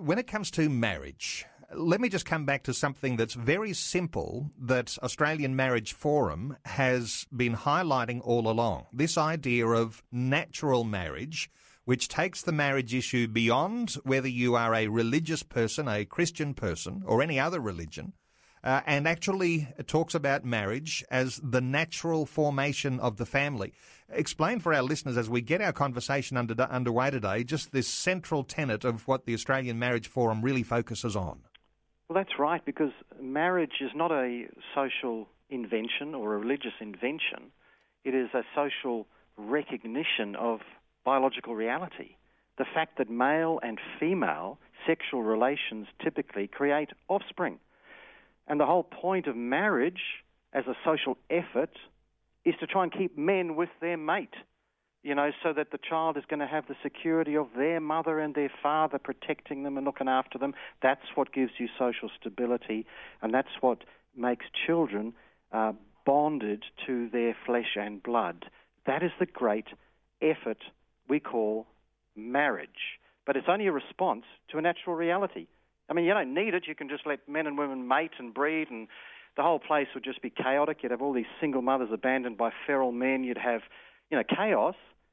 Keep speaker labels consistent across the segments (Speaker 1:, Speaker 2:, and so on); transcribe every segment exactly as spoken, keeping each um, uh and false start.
Speaker 1: when it comes to marriage, let me just come back to something that's very simple that Australian Marriage Forum has been highlighting all along. This idea of natural marriage, which takes the marriage issue beyond whether you are a religious person, a Christian person, or any other religion, uh, and actually talks about marriage as the natural formation of the family. Explain for our listeners as we get our conversation under, underway today, just this central tenet of what the Australian Marriage Forum really focuses on.
Speaker 2: Well, that's right, because marriage is not a social invention or a religious invention. It is a social recognition of biological reality. The fact that male and female sexual relations typically create offspring. And the whole point of marriage as a social effort is to try and keep men with their mate, you know, so that the child is going to have the security of their mother and their father protecting them and looking after them. That's what gives you social stability, and that's what makes children uh, bonded to their flesh and blood. That is the great effort we call marriage. But it's only a response to a natural reality. I mean, you don't need it. You can just let men and women mate and breed, and the whole place would just be chaotic. You'd have all these single mothers abandoned by feral men. You'd have, you know, chaos.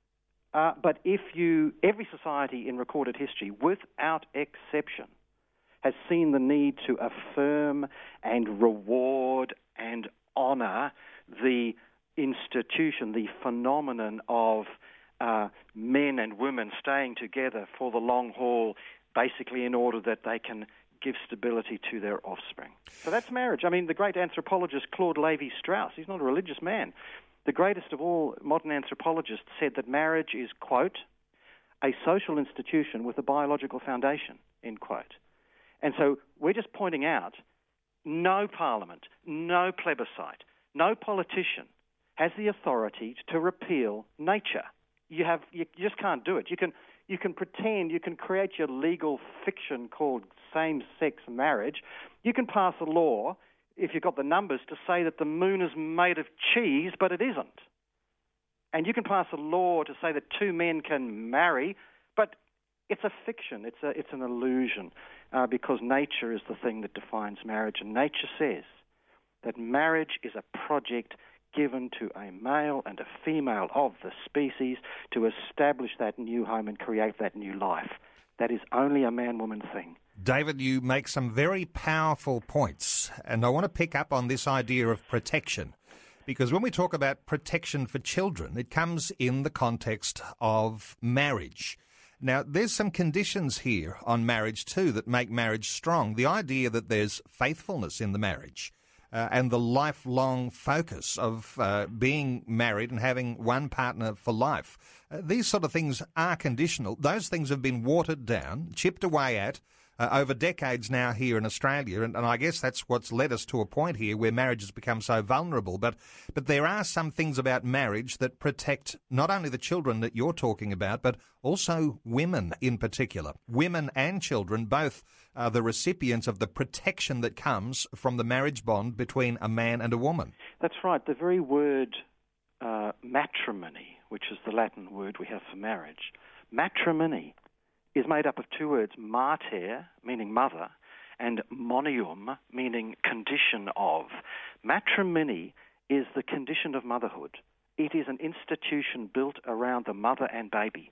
Speaker 2: Uh, but if you, every society in recorded history, without exception, has seen the need to affirm and reward and honour the institution, the phenomenon of uh, men and women staying together for the long haul, basically in order that they can give stability to their offspring. So that's marriage. I mean, the great anthropologist Claude Lévi-Strauss, he's not a religious man. The greatest of all modern anthropologists said that marriage is, quote, a social institution with a biological foundation, end quote. And so we're just pointing out no parliament, no plebiscite, no politician has the authority to repeal nature. You have, you just can't do it. You can, you can pretend, you can create your legal fiction called same-sex marriage. You can pass a law, if you've got the numbers, to say that the moon is made of cheese, but it isn't. And you can pass a law to say that two men can marry, but it's a fiction, it's a, it's an illusion, uh, because nature is the thing that defines marriage. And nature says that marriage is a project given to a male and a female of the species to establish that new home and create that new life. That is only a man-woman thing.
Speaker 1: David, you make some very powerful points, and I want to pick up on this idea of protection, because when we talk about protection for children, it comes in the context of marriage. Now, there's some conditions here on marriage too that make marriage strong. The idea that there's faithfulness in the marriage uh, and the lifelong focus of uh, being married and having one partner for life. Uh, these sort of things are conditional. Those things have been watered down, chipped away at, Uh, over decades now here in Australia, and, and I guess that's what's led us to a point here where marriage has become so vulnerable. But but there are some things about marriage that protect not only the children that you're talking about, but also women in particular. Women and children both are the recipients of the protection that comes from the marriage bond between a man and a woman.
Speaker 2: That's right. The very word uh, matrimony, which is the Latin word we have for marriage, matrimony is made up of two words, mater, meaning mother, and monium, meaning condition of. Matrimony is the condition of motherhood. It is an institution built around the mother and baby.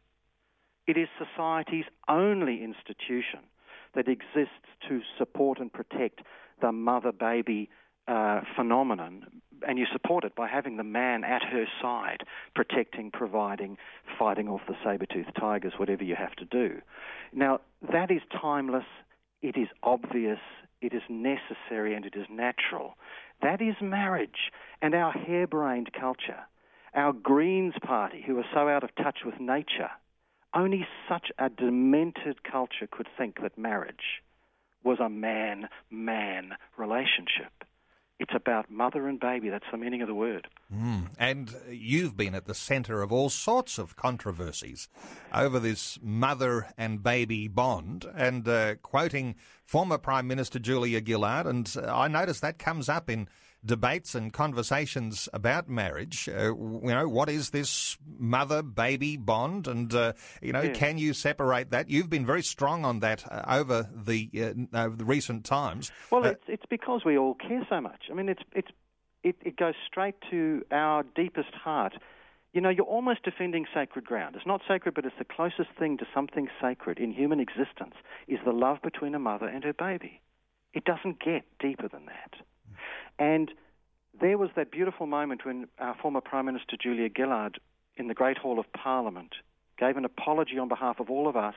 Speaker 2: It is society's only institution that exists to support and protect the mother-baby uh, phenomenon, and you support it by having the man at her side, protecting, providing, fighting off the saber-toothed tigers, whatever you have to do. Now, that is timeless, it is obvious, it is necessary, and it is natural. That is marriage. And our harebrained culture, our Greens Party, who are so out of touch with nature, only such a demented culture could think that marriage was a man-man relationship. It's about mother and baby. That's the meaning of the word.
Speaker 1: Mm. And you've been at the centre of all sorts of controversies over this mother and baby bond, and uh, quoting former Prime Minister Julia Gillard, and uh, I notice that comes up in debates and conversations about marriage. Uh, you know, what is this mother-baby bond? And, uh, you know,
Speaker 2: Yeah.
Speaker 1: can you separate that? You've been very strong on that uh, over the uh, over the recent times.
Speaker 2: Well,
Speaker 1: Uh,
Speaker 2: it's it's because we all care so much. I mean, it's it's it, it goes straight to our deepest heart. You know, you're almost defending sacred ground. It's not sacred, but it's the closest thing to something sacred in human existence is the love between a mother and her baby. It doesn't get deeper than that. And there was that beautiful moment when our former Prime Minister Julia Gillard in the Great Hall of Parliament gave an apology on behalf of all of us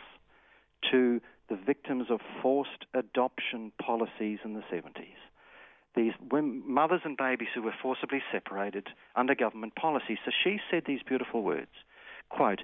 Speaker 2: to the victims of forced adoption policies in the seventies. These women, mothers and babies who were forcibly separated under government policy. So she said these beautiful words, quote,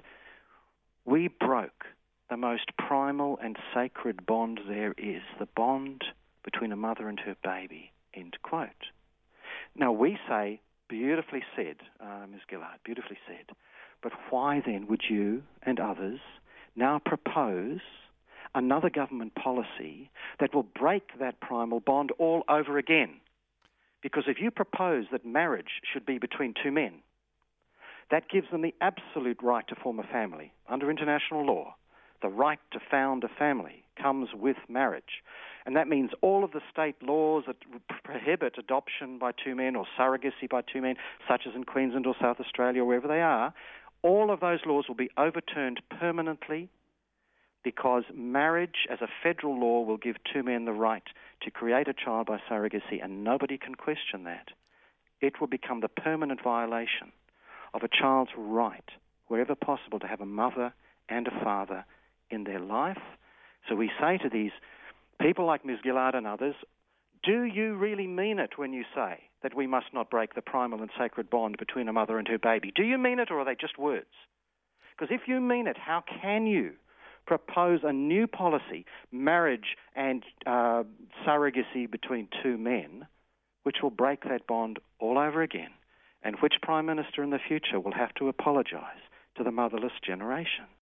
Speaker 2: "We broke the most primal and sacred bond there is, the bond between a mother and her baby," end quote. Now we say, beautifully said, uh, Miz Gillard, beautifully said, but why then would you and others now propose another government policy that will break that primal bond all over again? Because if you propose that marriage should be between two men, that gives them the absolute right to form a family under international law. The right to found a family comes with marriage. And that means all of the state laws that prohibit adoption by two men or surrogacy by two men, such as in Queensland or South Australia or wherever they are, all of those laws will be overturned permanently because marriage as a federal law will give two men the right to create a child by surrogacy, and nobody can question that. It will become the permanent violation of a child's right, wherever possible, to have a mother and a father in their life. So we say to these people like Miz Gillard and others, do you really mean it when you say that we must not break the primal and sacred bond between a mother and her baby? Do you mean it, or are they just words? Because if you mean it, how can you propose a new policy, marriage and uh, surrogacy between two men, which will break that bond all over again, and which Prime Minister in the future will have to apologise to the motherless generation?